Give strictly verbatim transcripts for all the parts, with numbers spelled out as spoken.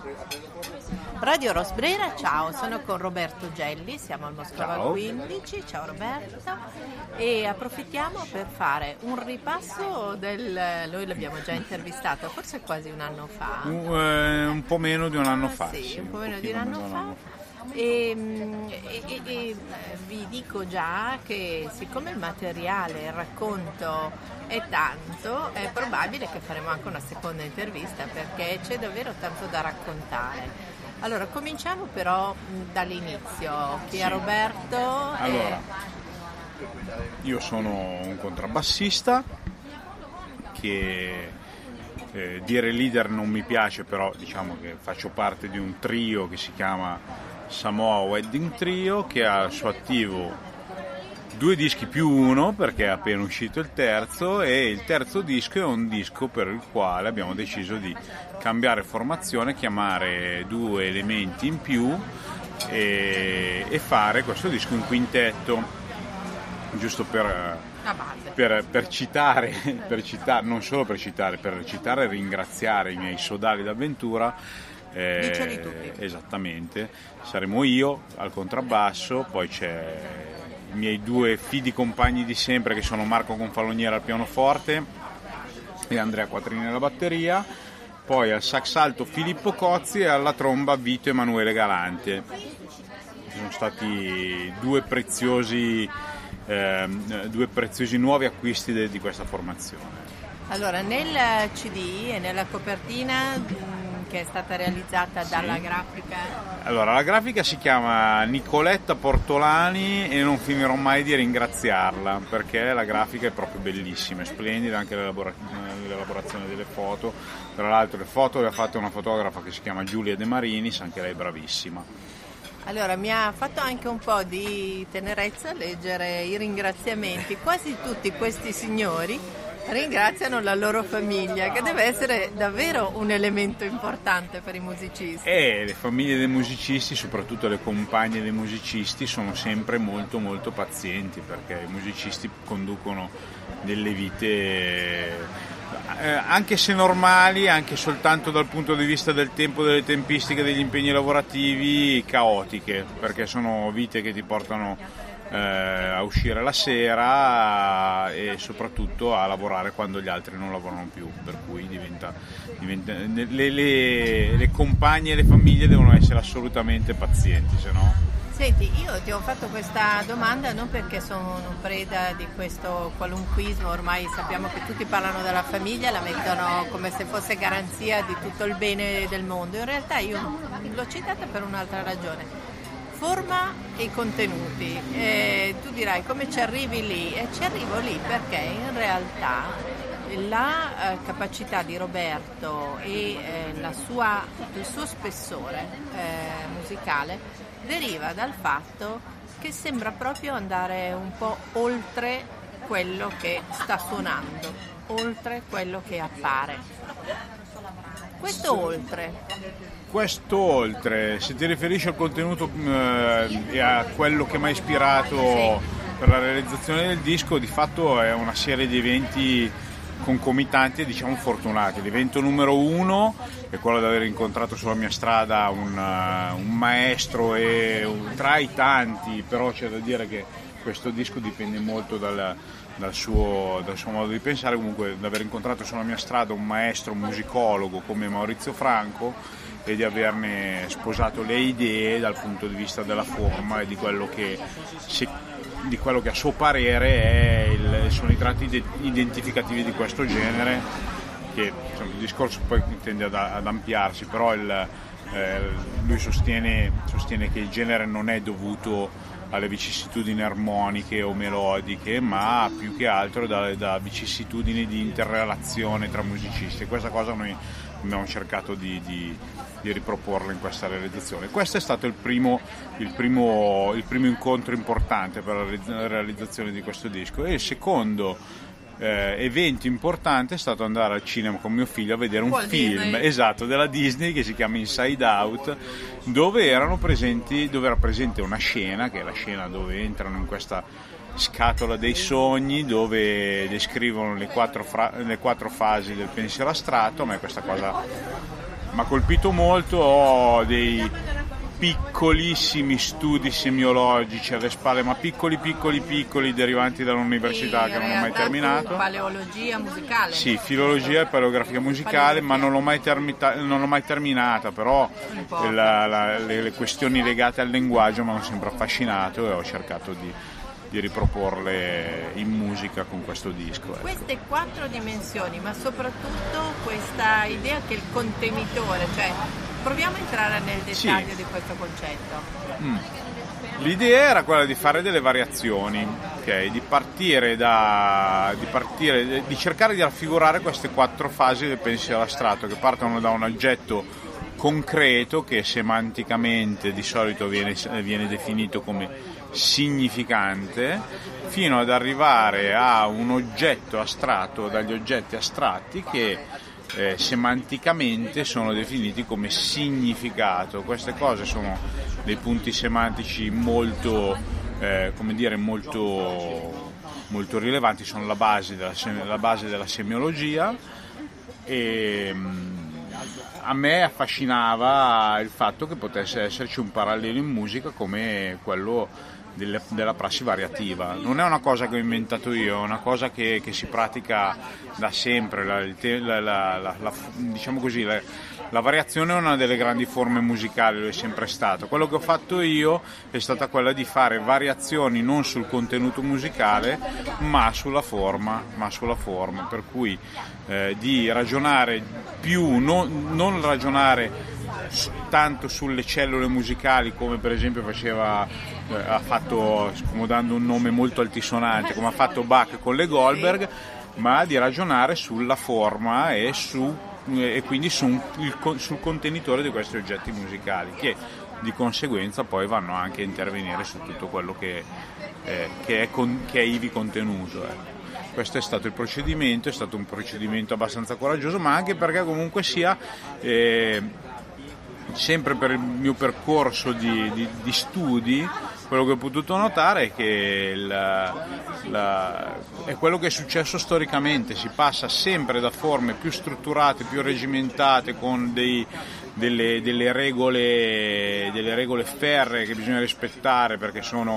Radio Rosbrera, ciao, sono con Roberto Gelli, siamo al Moscova Ciao. quindici, ciao Roberto, e approfittiamo per fare un ripasso del, noi l'abbiamo già intervistato, forse quasi un anno fa. Un, eh, un po' meno di un anno fa. Sì, sì, un po' meno di un pochino anno meno fa. E, e, e, e vi dico già che siccome il materiale, il racconto è tanto, è probabile che faremo anche una seconda intervista perché c'è davvero tanto da raccontare. Allora, cominciamo però dall'inizio. Chi è Roberto? Allora, io sono un contrabbassista che eh, dire leader non mi piace, però diciamo che faccio parte di un trio che si chiama Samoa Wedding Trio, che ha al suo attivo due dischi più uno perché è appena uscito il terzo, e il terzo disco è un disco per il quale abbiamo deciso di cambiare formazione, chiamare due elementi in più e, e fare questo disco in quintetto, giusto per, per, per citare, per citare, non solo per citare, per citare e ringraziare i miei sodali d'avventura. Eh, esattamente, saremo io al contrabbasso, poi c'è i miei due fidi compagni di sempre che sono Marco Confaloniere al pianoforte e Andrea Quattrini alla batteria, poi al sax alto Filippo Cozzi e alla tromba Vito Emanuele Galante. Sono stati due preziosi eh, due preziosi nuovi acquisti de, di questa formazione. Allora, nel C D e nella copertina che è stata realizzata dalla sì. grafica. Allora, la grafica si chiama Nicoletta Portolani e non finirò mai di ringraziarla perché la grafica è proprio bellissima, è splendida, anche l'elabora- l'elaborazione delle foto. Tra l'altro le foto le ha fatte una fotografa che si chiama Giulia De Marinis, anche lei bravissima. Allora, mi ha fatto anche un po' di tenerezza leggere i ringraziamenti. Quasi tutti questi signori ringraziano la loro famiglia, che deve essere davvero un elemento importante per i musicisti. E le famiglie dei musicisti, soprattutto le compagne dei musicisti, sono sempre molto molto pazienti perché i musicisti conducono delle vite eh, anche se normali, anche soltanto dal punto di vista del tempo, delle tempistiche, degli impegni lavorativi, caotiche, perché sono vite che ti portano a uscire la sera e soprattutto a lavorare quando gli altri non lavorano più, per cui diventa, diventa le, le, le compagne e le famiglie devono essere assolutamente pazienti, se no. Senti, io ti ho fatto questa domanda non perché sono preda di questo qualunquismo, ormai sappiamo che tutti parlano della famiglia, la mettono come se fosse garanzia di tutto il bene del mondo. In realtà io l'ho citata per un'altra ragione. Forma e contenuti. Eh, tu dirai come ci arrivi lì? E ci arrivo lì perché in realtà la eh, capacità di Roberto e eh, la sua, il suo spessore eh, musicale deriva dal fatto che sembra proprio andare un po' oltre quello che sta suonando, oltre quello che appare. Questo oltre. Questo oltre, se ti riferisci al contenuto eh, e a quello che mi ha ispirato sì. per la realizzazione del disco, di fatto è una serie di eventi concomitanti e diciamo fortunati. L'evento numero uno è quello di aver incontrato sulla mia strada un, uh, un maestro e un, tra i tanti, però c'è da dire che questo disco dipende molto dal, dal, suo, dal suo modo di pensare, comunque di aver incontrato sulla mia strada un maestro musicologo come Maurizio Franco e di averne sposato le idee dal punto di vista della forma e di quello che, se, di quello che a suo parere è il, sono i tratti identificativi di questo genere, che insomma, il discorso poi tende ad, ad ampliarsi, però il, eh, lui sostiene, sostiene che il genere non è dovuto alle vicissitudini armoniche o melodiche, ma più che altro da, da vicissitudini di interrelazione tra musicisti, e questa cosa noi abbiamo cercato di, di, di riproporla in questa realizzazione. Questo è stato il primo, il primo, il primo incontro importante per la realizzazione di questo disco, e il secondo eh, evento importante è stato andare al cinema con mio figlio a vedere un Walt film Disney. esatto della Disney che si chiama Inside Out, dove erano presenti dove era presente una scena che è la scena dove entrano in questa scatola dei sogni, dove descrivono le quattro, fra- le quattro fasi del pensiero astratto. A me questa cosa ha colpito molto. Ho dei piccolissimi studi semiologici alle spalle, ma piccoli piccoli piccoli, derivanti dall'università, che non ho mai terminato. Paleologia musicale? Sì, filologia e paleografia musicale, ma non l'ho mai, termita- non l'ho mai terminata, però la, la, le, le questioni legate al linguaggio mi hanno sempre affascinato e ho cercato di, di riproporle in musica con questo disco. Ecco. Queste quattro dimensioni, ma soprattutto questa idea che il contenitore, cioè proviamo a entrare nel dettaglio sì. di questo concetto. Mm. L'idea era quella di fare delle variazioni, okay? di partire da di partire di cercare di raffigurare queste quattro fasi del pensiero astratto, che partono da un oggetto concreto che semanticamente di solito viene, viene definito come significante, fino ad arrivare a un oggetto astratto, dagli oggetti astratti che Eh, semanticamente sono definiti come significato. Queste cose sono dei punti semantici molto, eh, come dire, molto, molto rilevanti, sono la base della, la base della semiologia e mh, a me affascinava il fatto che potesse esserci un parallelo in musica come quello delle, della prassi variativa. Non è una cosa che ho inventato io, è una cosa che, che si pratica da sempre. La, la, la, la, diciamo così, la, la variazione è una delle grandi forme musicali, lo è sempre stato. Quello che ho fatto io è stata quella di fare variazioni non sul contenuto musicale, ma sulla forma, ma sulla forma, per cui eh, di ragionare più, non, non ragionare tanto sulle cellule musicali come per esempio faceva eh, ha fatto, scomodando un nome molto altisonante, come ha fatto Bach con le Goldberg, ma di ragionare sulla forma e, su, e quindi su un, il, sul contenitore di questi oggetti musicali, che di conseguenza poi vanno anche a intervenire su tutto quello che, eh, che, è, con, che è ivi contenuto. Eh. Questo è stato il procedimento, è stato un procedimento abbastanza coraggioso, ma anche perché comunque sia eh, sempre per il mio percorso di, di, di studi, quello che ho potuto notare è che la, la, è quello che è successo storicamente. Si passa sempre da forme più strutturate, più regimentate, con dei, delle, delle, regole, delle regole ferree che bisogna rispettare perché sono,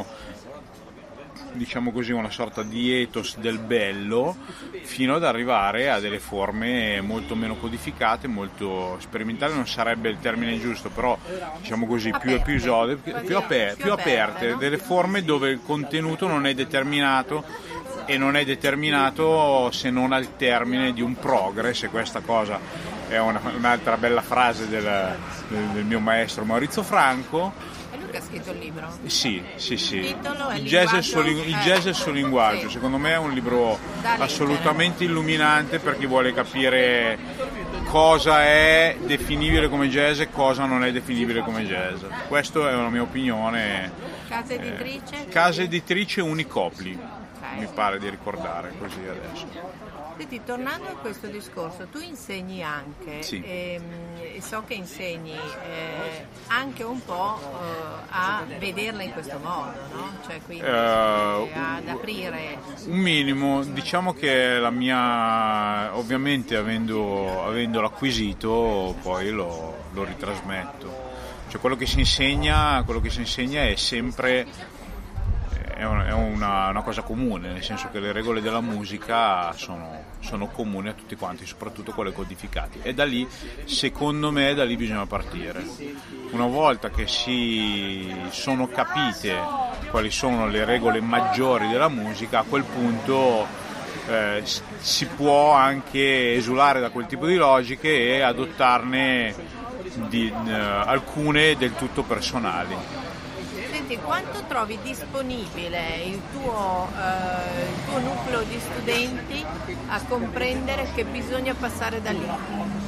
diciamo così, una sorta di ethos del bello, fino ad arrivare a delle forme molto meno codificate, molto sperimentali, non sarebbe il termine giusto, però diciamo così, più episodi, più, più, aper- più aperte, no? Delle forme dove il contenuto non è determinato, e non è determinato se non al termine di un progress, e questa cosa è una, un'altra bella frase del, del, del mio maestro Maurizio Franco. Che ha scritto il libro? Sì, sì, sì. Il titolo è il jazz è il suo, eh, il jazz è il suo linguaggio. Sì. Secondo me è un libro assolutamente illuminante per chi vuole capire cosa è definibile come jazz e cosa non è definibile come jazz. Questa è una mia opinione. Casa editrice? Eh, casa editrice Unicopli, okay. Mi pare di ricordare così adesso. Senti, tornando a questo discorso, tu insegni anche, sì. e, e so che insegni eh, anche un po' eh, a vederla in questo modo, no? Cioè quindi uh, ad aprire. Un minimo, diciamo che la mia, ovviamente avendo, avendolo acquisito, poi lo, lo ritrasmetto. Cioè quello che si insegna, quello che si insegna è sempre è una, è una, una cosa comune, nel senso che le regole della musica sono, sono comuni a tutti quanti, soprattutto quelle codificate, e da lì, secondo me, da lì bisogna partire. Una volta che si sono capite quali sono le regole maggiori della musica, a quel punto eh, si può anche esulare da quel tipo di logiche e adottarne di, eh, alcune del tutto personali. Quanto trovi disponibile il tuo, eh, il tuo nucleo di studenti a comprendere che bisogna passare da lì?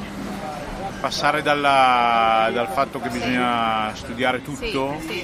Passare dalla, dal fatto che bisogna studiare tutto? Sì, sì.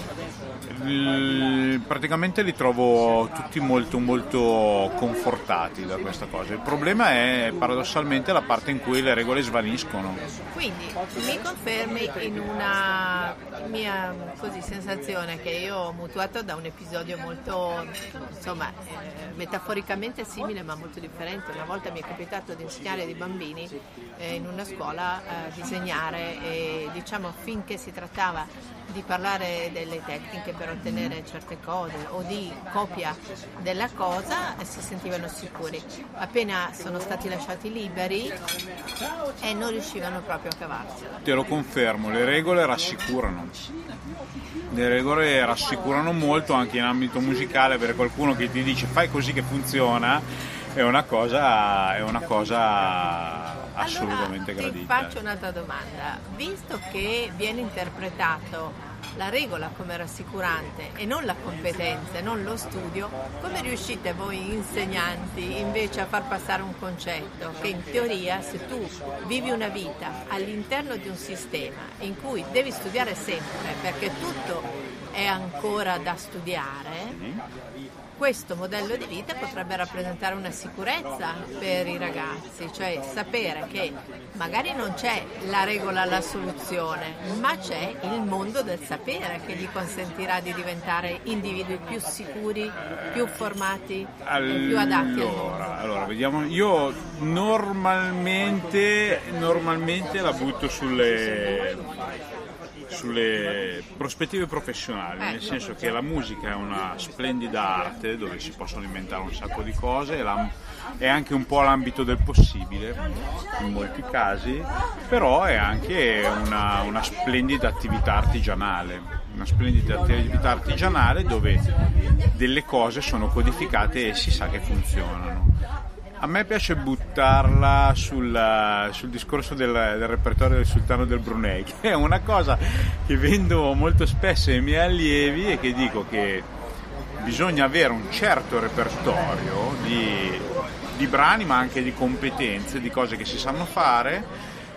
Il, praticamente li trovo tutti molto molto confortati da questa cosa. Il problema è paradossalmente la parte in cui le regole svaniscono. Quindi mi confermi in una mia così sensazione che io ho mutuato da un episodio molto, insomma, eh, metaforicamente simile ma molto differente. Una volta mi è capitato di insegnare dei bambini eh, in una scuola eh, di disegnare e diciamo finché si trattava di parlare delle tecniche per ottenere certe cose o di copia della cosa si sentivano sicuri. Appena sono stati lasciati liberi e non riuscivano proprio a cavarsela. Te lo confermo, le regole rassicurano. Le regole rassicurano molto anche in ambito musicale, avere qualcuno che ti dice fai così che funziona è una cosa, è una cosa assolutamente allora, gradita. Ti faccio un'altra domanda. Visto che viene interpretato la regola come rassicurante e non la competenza, non lo studio, come riuscite voi insegnanti invece a far passare un concetto che in teoria se tu vivi una vita all'interno di un sistema in cui devi studiare sempre perché tutto è ancora da studiare, questo modello di vita potrebbe rappresentare una sicurezza per i ragazzi, cioè sapere che magari non c'è la regola, la soluzione, ma c'è il mondo del sapere che gli consentirà di diventare individui più sicuri, più formati allora, e più adatti al mondo. Allora, vediamo, io normalmente, normalmente la butto sulle... sulle prospettive professionali, nel senso che la musica è una splendida arte dove si possono inventare un sacco di cose, è anche un po' l'ambito del possibile in molti casi, però è anche una, una splendida attività artigianale, una splendida attività artigianale dove delle cose sono codificate e si sa che funzionano. A me piace buttarla sul, sul discorso del, del repertorio del Sultano del Brunei, che è una cosa che vendo molto spesso ai miei allievi e che dico che bisogna avere un certo repertorio di, di brani ma anche di competenze, di cose che si sanno fare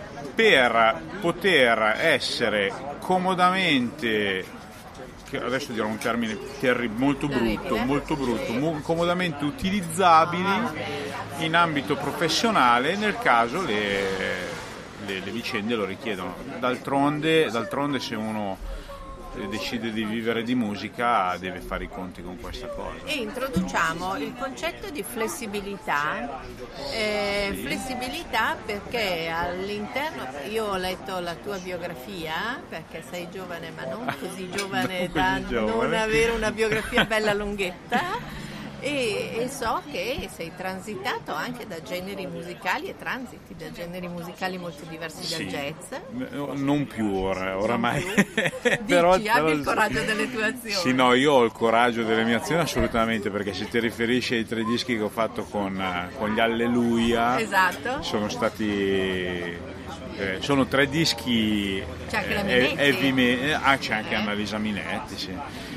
per poter essere comodamente, adesso dirò un termine terri- molto brutto, molto brutto, mo- comodamente utilizzabili in ambito professionale nel caso le, le, le vicende lo richiedono. D'altronde, d'altronde se uno decide di vivere di musica deve fare i conti con questa cosa. E introduciamo il concetto di flessibilità, eh, flessibilità perché all'interno, io ho letto la tua biografia perché sei giovane ma non così giovane non da così giovane. non avere una biografia bella lunghetta. E, e so che sei transitato anche da generi musicali e transiti da generi musicali molto diversi sì, dal jazz. Non più ora, oramai. Non più. però, Dici, abbi però, il coraggio delle tue azioni. Sì, no, io ho il coraggio delle mie azioni assolutamente, perché se ti riferisci ai tre dischi che ho fatto con, con gli Alleluia, esatto. sono stati... Eh, sono tre dischi c'è anche la eh, heavy me- ah, c'è anche eh. Annalisa Minetti, sì.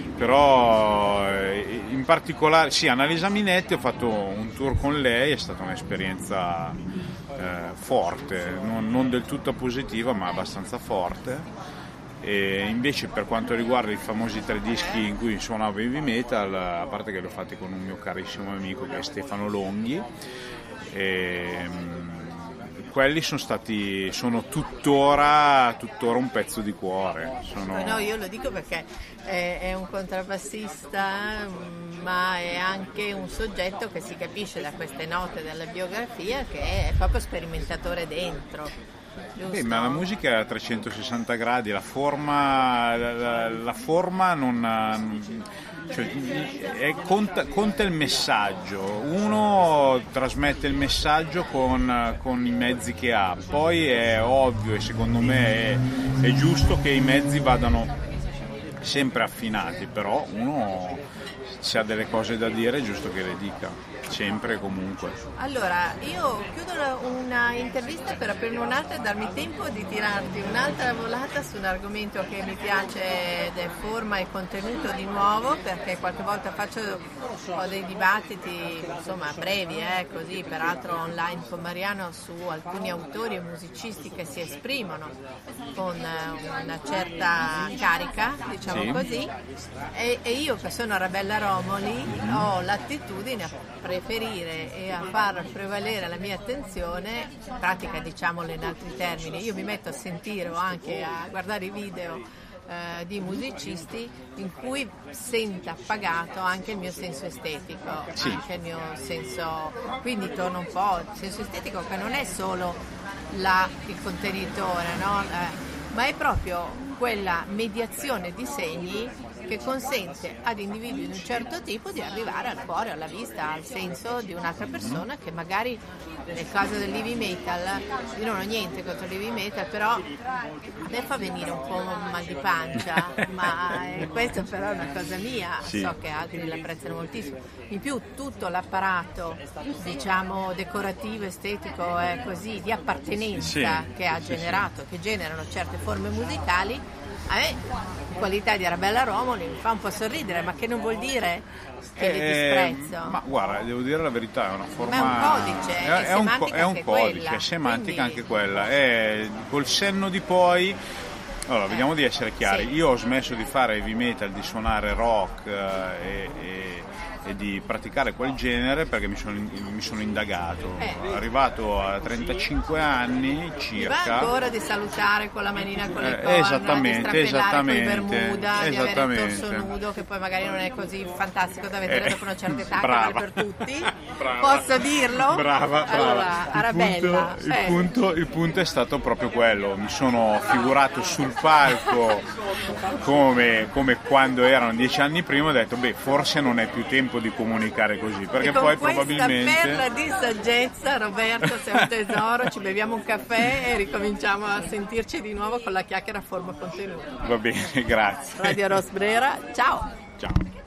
Però eh, in particolare sì, Annalisa Minetti, ho fatto un tour con lei, è stata un'esperienza eh, forte, non, non del tutto positiva ma abbastanza forte. E invece per quanto riguarda i famosi tre dischi in cui suonavo heavy metal, a parte che li ho fatti con un mio carissimo amico che è Stefano Longhi, e, quelli sono stati, sono tuttora, tuttora un pezzo di cuore. Sono... No, io lo dico perché è, è un contrabbassista, ma è anche un soggetto che si capisce da queste note della biografia che è proprio sperimentatore dentro. Eh, ma la musica è a trecentosessanta gradi, la forma, la, la forma non... Cioè, è, conta, conta il messaggio, uno trasmette il messaggio con, con i mezzi che ha, poi è ovvio e secondo me è, è giusto che i mezzi vadano sempre affinati, però uno se ha delle cose da dire è giusto che le dica, sempre e comunque. Allora, io chiudo una, una intervista per aprire un'altra e darmi tempo di tirarti un'altra volata su un argomento che mi piace ed è forma e contenuto di nuovo, perché qualche volta faccio ho dei dibattiti insomma brevi, eh, così peraltro online con Mariano su alcuni autori e musicisti che si esprimono con una certa carica, diciamo sì. così, e, e io che sono Arabella Romoli ho l'attitudine a preferire e a far prevalere la mia attenzione, in pratica diciamolo in altri termini, io mi metto a sentire o anche a guardare i video eh, di musicisti in cui senta pagato anche il mio senso estetico, sì. anche il mio senso, quindi torno un po' al senso estetico che non è solo la, il contenitore, no? Eh, ma è proprio quella mediazione di segni che consente ad individui di un certo tipo di arrivare al cuore, alla vista, al senso di un'altra persona che magari, nel caso del heavy metal, io non ho niente contro il heavy metal, però a me fa venire un po' un mal di pancia, ma eh, questo però è una cosa mia, sì. So che altri l'apprezzano moltissimo. In più tutto l'apparato, diciamo, decorativo, estetico, eh, così, di appartenenza sì. che ha generato, che generano certe forme musicali, a me, in qualità di Arabella Romoli, mi fa un po' sorridere, ma che non vuol dire che eh, li disprezzo. Ma guarda, devo dire la verità, è una forma... Ma è un codice, è, è, è un, co- è un anche codice, quella. è semantica Quindi... anche quella. È, col senno di poi... Allora, vediamo di essere chiari. Sì. Io ho smesso di fare heavy metal, di suonare rock eh, e, e, e di praticare quel genere perché mi sono, mi sono indagato. Eh. Arrivato a trentacinque anni circa. Mi va ancora di salutare con la manina con le Eh, corna, esattamente, di strappellare con i esattamente, Bermuda, di avere il torso esattamente. nudo, che poi magari non è così fantastico da vedere Eh, dopo una certa età, brava. che vale per tutti. Brava. Posso dirlo? Brava, brava. Allora, Il Arabella. punto, il, eh. punto, il punto è stato proprio quello. Mi sono figurato sul palco come, come quando erano dieci anni prima, ho detto beh, forse non è più tempo di comunicare così, perché E con poi questa probabilmente perla di saggezza, Roberto, sei un tesoro, ci beviamo un caffè e ricominciamo a sentirci di nuovo con la chiacchiera a forma contenuta. va bene, grazie. Radio Rosbrera, ciao! Ciao.